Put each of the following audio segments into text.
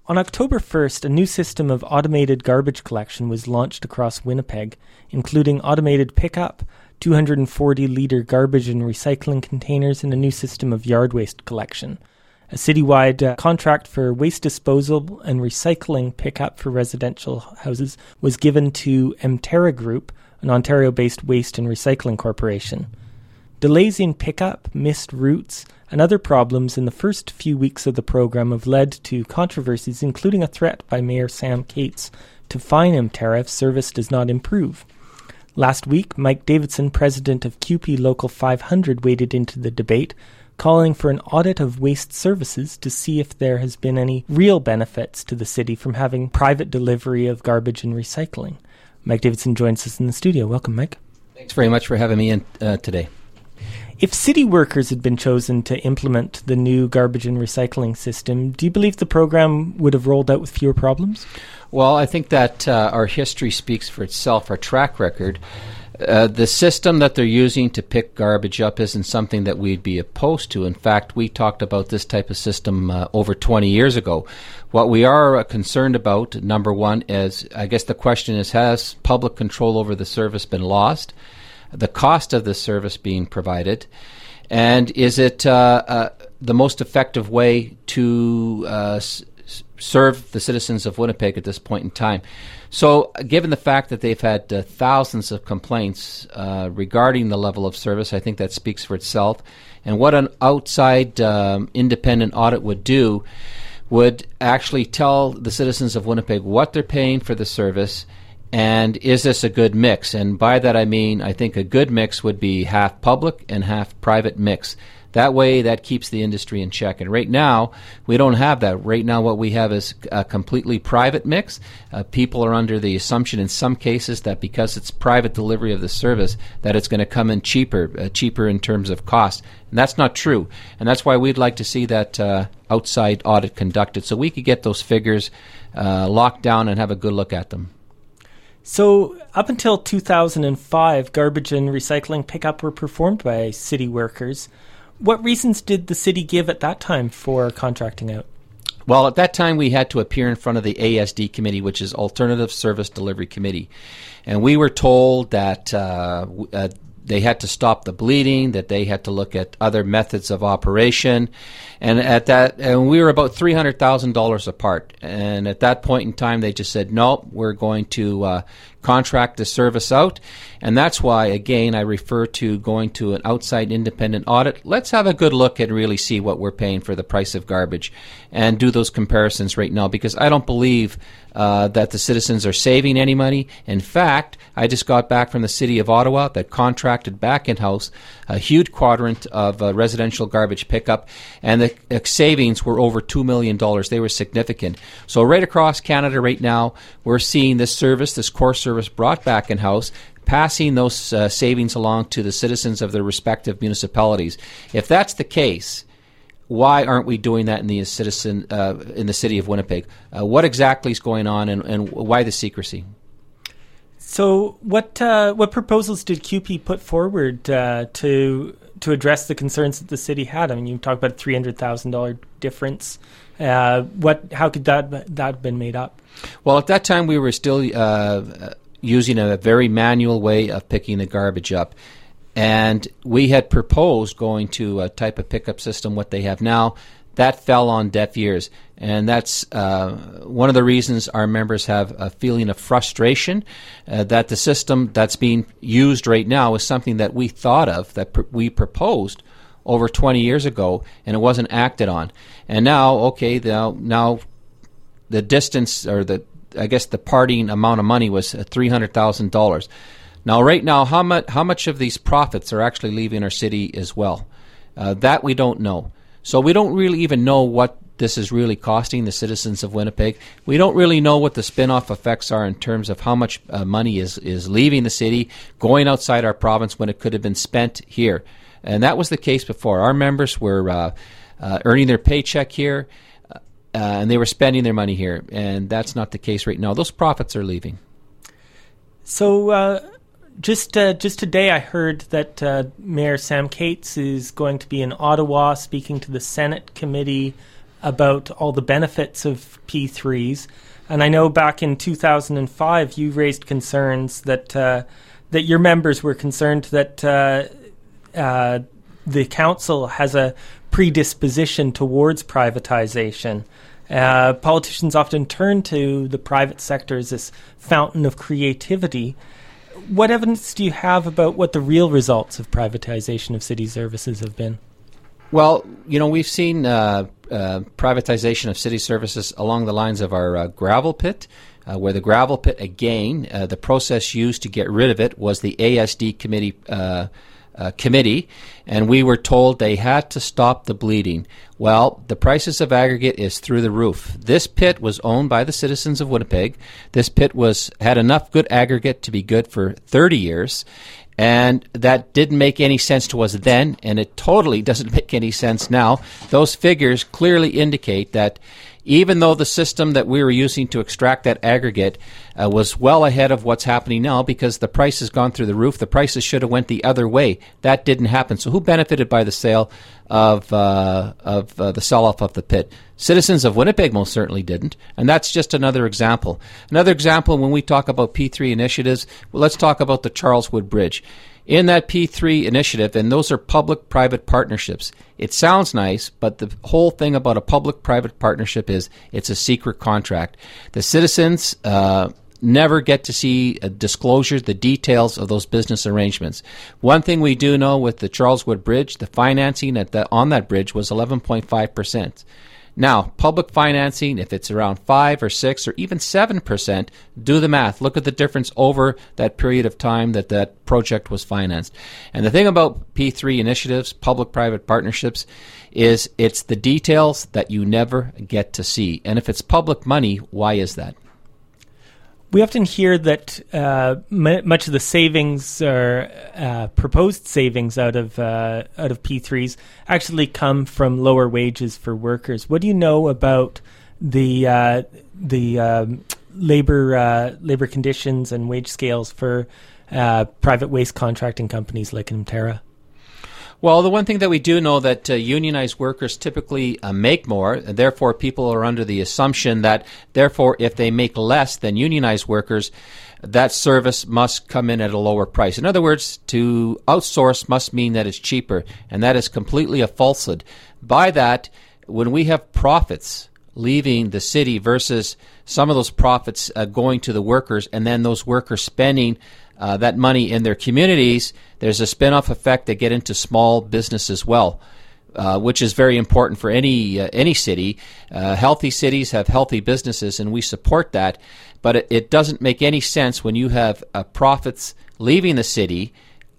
On October 1st, a new system of automated garbage collection was launched across Winnipeg, including automated pickup, 240-litre garbage and recycling containers, and a new system of yard waste collection. A citywide contract for waste disposal and recycling pickup for residential houses was given to Emterra Group, an Ontario-based waste and recycling corporation. Delays in pickup, missed routes, and other problems in the first few weeks of the program have led to controversies, including a threat by Mayor Sam Cates to fine Emterra if service does not improve. Last week, Mike Davidson, president of QP Local 500, waded into the debate, calling for an audit of waste services to see if there has been any real benefits to the city from having private delivery of garbage and recycling. Mike Davidson joins us in the studio. Welcome, Mike. Thanks very much for having me in today. If city workers had been chosen to implement the new garbage and recycling system, do you believe the program would have rolled out with fewer problems? Well, I think that our history speaks for itself, our track record. The system that they're using to pick garbage up isn't something that we'd be opposed to. In fact, we talked about this type of system over 20 years ago. What we are concerned about, number one, is, I guess the question is, has public control over the service been lost? The cost of the service being provided, and is it the most effective way to serve the citizens of Winnipeg at this point in time? So given the fact that they've had thousands of complaints regarding the level of service, I think that speaks for itself. And what an outside independent audit would do would actually tell the citizens of Winnipeg what they're paying for the service, and is this a good mix? And by that I mean, I think a good mix would be half public and half private mix. That way, that keeps the industry in check. And right now, we don't have that. Right now, what we have is a completely private mix. People are under the assumption in some cases that because it's private delivery of the service, that it's going to come in cheaper in terms of cost. And that's not true. And that's why we'd like to see that outside audit conducted so we could get those figures locked down and have a good look at them. So up until 2005, garbage and recycling pickup were performed by city workers. What reasons did the city give at that time for contracting out? Well, at that time we had to appear in front of the ASD committee, which is Alternative Service Delivery Committee. And we were told that they had to stop the bleeding, that they had to look at other methods of operation. And we were about $300,000 apart. And at that point in time, they just said, no, we're going to contract the service out. And that's why, again, I refer to going to an outside independent audit. Let's have a good look and really see what we're paying for the price of garbage and do those comparisons right now, because I don't believe that the citizens are saving any money. In fact, I just got back from the city of Ottawa that contracted back in-house a huge quadrant of residential garbage pickup, and the savings were over $2 million. They were significant. So right across Canada right now, we're seeing this service, this core service brought back in-house, passing those savings along to the citizens of their respective municipalities. If that's the case, why aren't we doing that in the city of Winnipeg? What exactly is going on, and why the secrecy? So what proposals did QP put forward to address the concerns that the city had? I mean, you talked about a $300,000 difference. How could that have been made up? Well, at that time we were still using a very manual way of picking the garbage up. And we had proposed going to a type of pickup system, what they have now. That fell on deaf ears. And that's one of the reasons our members have a feeling of frustration that the system that's being used right now is something that we thought of, that we proposed over 20 years ago, and it wasn't acted on. And now, now the distance, or the parting amount of money was $300,000. Now, right now, how much of these profits are actually leaving our city as well? That we don't know. So we don't really even know what this is really costing the citizens of Winnipeg. We don't really know what the spin-off effects are in terms of how much money is leaving the city, going outside our province when it could have been spent here. And that was the case before. Our members were earning their paycheck here, and they were spending their money here. And that's not the case right now. Those profits are leaving. So just today I heard that Mayor Sam Cates is going to be in Ottawa speaking to the Senate committee about all the benefits of P3s. And I know back in 2005 you raised concerns that that your members were concerned that the council has a predisposition towards privatization. Politicians often turn to the private sector as this fountain of creativity. What evidence do you have about what the real results of privatization of city services have been? Well, we've seen privatization of city services along the lines of our gravel pit, where the gravel pit, again, the process used to get rid of it was the ASD committee, and we were told they had to stop the bleeding. Well, the prices of aggregate is through the roof. This pit was owned by the citizens of Winnipeg. This pit had enough good aggregate to be good for 30 years, and that didn't make any sense to us then, and it totally doesn't make any sense now. Those figures clearly indicate that even though the system that we were using to extract that aggregate was well ahead of what's happening now, because the price has gone through the roof, the prices should have went the other way. That didn't happen. So who benefited by the sale of the sell-off of the pit? Citizens of Winnipeg most certainly didn't, and that's just another example. Another example, when we talk about P3 initiatives, well, let's talk about the Charles Wood Bridge. In that P3 initiative, and those are public-private partnerships, it sounds nice, but the whole thing about a public-private partnership is it's a secret contract. The citizens never get to see disclosures, the details of those business arrangements. One thing we do know with the Charles Wood Bridge, the financing on that bridge was 11.5%. Now, public financing, if it's around 5 or 6 or even 7%, do the math. Look at the difference over that period of time that project was financed. And the thing about P3 initiatives, public-private partnerships, is it's the details that you never get to see. And if it's public money, why is that? We often hear that much of the savings or proposed savings out of P3s actually come from lower wages for workers. What do you know about the labor conditions and wage scales for private waste contracting companies like Imterra? Well, the one thing that we do know that unionized workers typically make more, and therefore people are under the assumption that, therefore, if they make less than unionized workers, that service must come in at a lower price. In other words, to outsource must mean that it's cheaper, and that is completely a falsehood. By that, when we have profits leaving the city versus some of those profits going to the workers, and then those workers spending that money in their communities, there's a spin-off effect that get into small business as well, which is very important for any city. Healthy cities have healthy businesses, and we support that. But it doesn't make any sense when you have profits leaving the city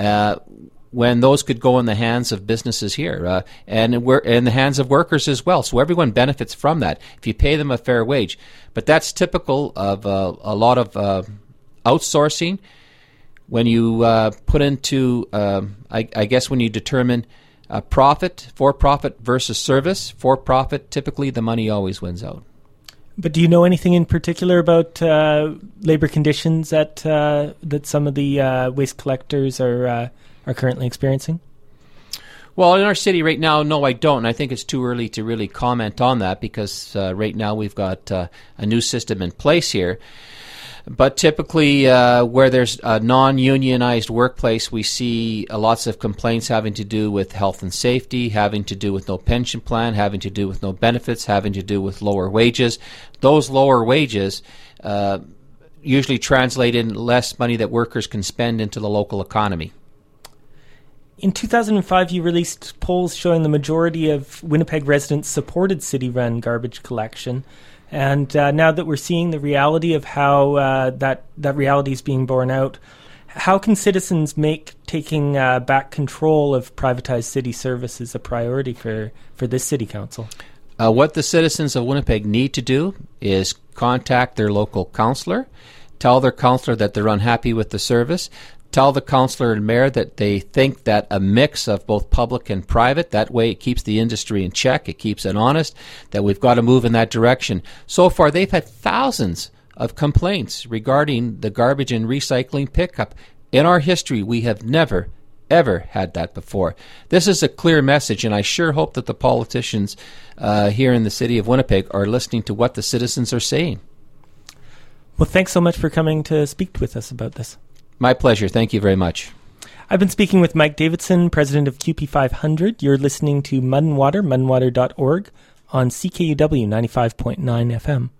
when those could go in the hands of businesses here, and we're in the hands of workers as well. So everyone benefits from that if you pay them a fair wage. But that's typical of a lot of outsourcing. When you put into, I guess when you determine profit, for-profit versus service, for-profit, typically the money always wins out. But do you know anything in particular about labor conditions that some of the waste collectors are currently experiencing? Well, in our city right now, no, I don't. And I think it's too early to really comment on that because right now we've got a new system in place here. But typically, where there's a non-unionized workplace, we see lots of complaints having to do with health and safety, having to do with no pension plan, having to do with no benefits, having to do with lower wages. Those lower wages usually translate in less money that workers can spend into the local economy. In 2005, you released polls showing the majority of Winnipeg residents supported city-run garbage collection. And now that we're seeing the reality of how that reality is being borne out, how can citizens make taking back control of privatized city services a priority for this city council? What the citizens of Winnipeg need to do is contact their local councillor, tell their councillor that they're unhappy with the service, tell the councillor and mayor that they think that a mix of both public and private, that way it keeps the industry in check, it keeps it honest, that we've got to move in that direction. So far, they've had thousands of complaints regarding the garbage and recycling pickup. In our history, we have never, ever had that before. This is a clear message, and I sure hope that the politicians here in the city of Winnipeg are listening to what the citizens are saying. Well, thanks so much for coming to speak with us about this. My pleasure. Thank you very much. I've been speaking with Mike Davidson, president of CUPE 500. You're listening to Mud and Water, mudandwater.org, on CKUW 95.9 FM.